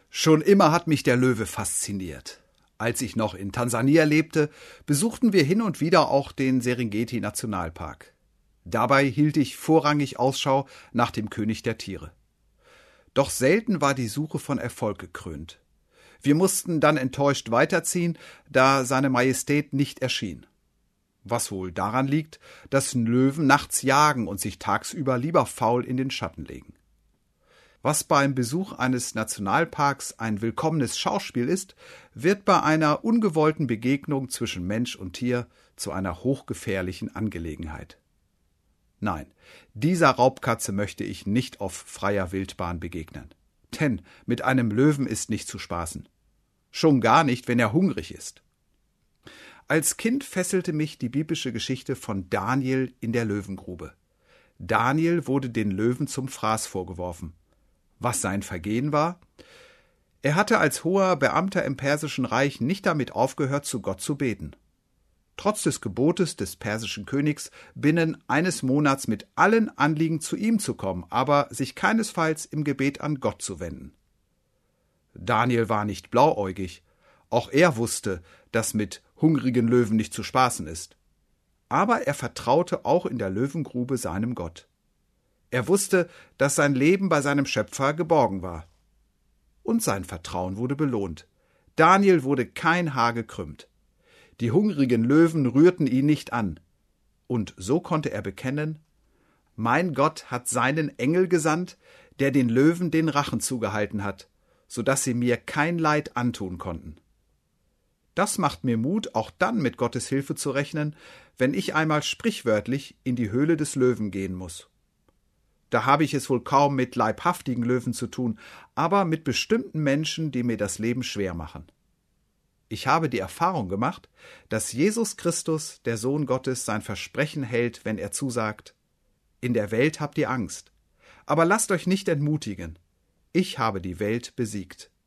Schon immer hat mich der Löwe fasziniert. Als ich noch in Tansania lebte, besuchten wir hin und wieder auch den Serengeti-Nationalpark. Dabei hielt ich vorrangig Ausschau nach dem König der Tiere. Doch selten war die Suche von Erfolg gekrönt. Wir mussten dann enttäuscht weiterziehen, da seine Majestät nicht erschien. Was wohl daran liegt, dass Löwen nachts jagen und sich tagsüber lieber faul in den Schatten legen. Was beim Besuch eines Nationalparks ein willkommenes Schauspiel ist, wird bei einer ungewollten Begegnung zwischen Mensch und Tier zu einer hochgefährlichen Angelegenheit. Nein, dieser Raubkatze möchte ich nicht auf freier Wildbahn begegnen. Denn mit einem Löwen ist nicht zu spaßen. Schon gar nicht, wenn er hungrig ist. Als Kind fesselte mich die biblische Geschichte von Daniel in der Löwengrube. Daniel wurde den Löwen zum Fraß vorgeworfen. Was sein Vergehen war? Er hatte als hoher Beamter im Persischen Reich nicht damit aufgehört, zu Gott zu beten. Trotz des Gebotes des persischen Königs, binnen eines Monats mit allen Anliegen zu ihm zu kommen, aber sich keinesfalls im Gebet an Gott zu wenden. Daniel war nicht blauäugig. Auch er wusste, dass mit hungrigen Löwen nicht zu spaßen ist. Aber er vertraute auch in der Löwengrube seinem Gott. Er wusste, dass sein Leben bei seinem Schöpfer geborgen war. Und sein Vertrauen wurde belohnt. Daniel wurde kein Haar gekrümmt. Die hungrigen Löwen rührten ihn nicht an. Und so konnte er bekennen: Mein Gott hat seinen Engel gesandt, der den Löwen den Rachen zugehalten hat, so dass sie mir kein Leid antun konnten. Das macht mir Mut, auch dann mit Gottes Hilfe zu rechnen, wenn ich einmal sprichwörtlich in die Höhle des Löwen gehen muss. Da habe ich es wohl kaum mit leibhaftigen Löwen zu tun, aber mit bestimmten Menschen, die mir das Leben schwer machen. Ich habe die Erfahrung gemacht, dass Jesus Christus, der Sohn Gottes, sein Versprechen hält, wenn er zusagt: In der Welt habt ihr Angst, aber lasst euch nicht entmutigen. Ich habe die Welt besiegt.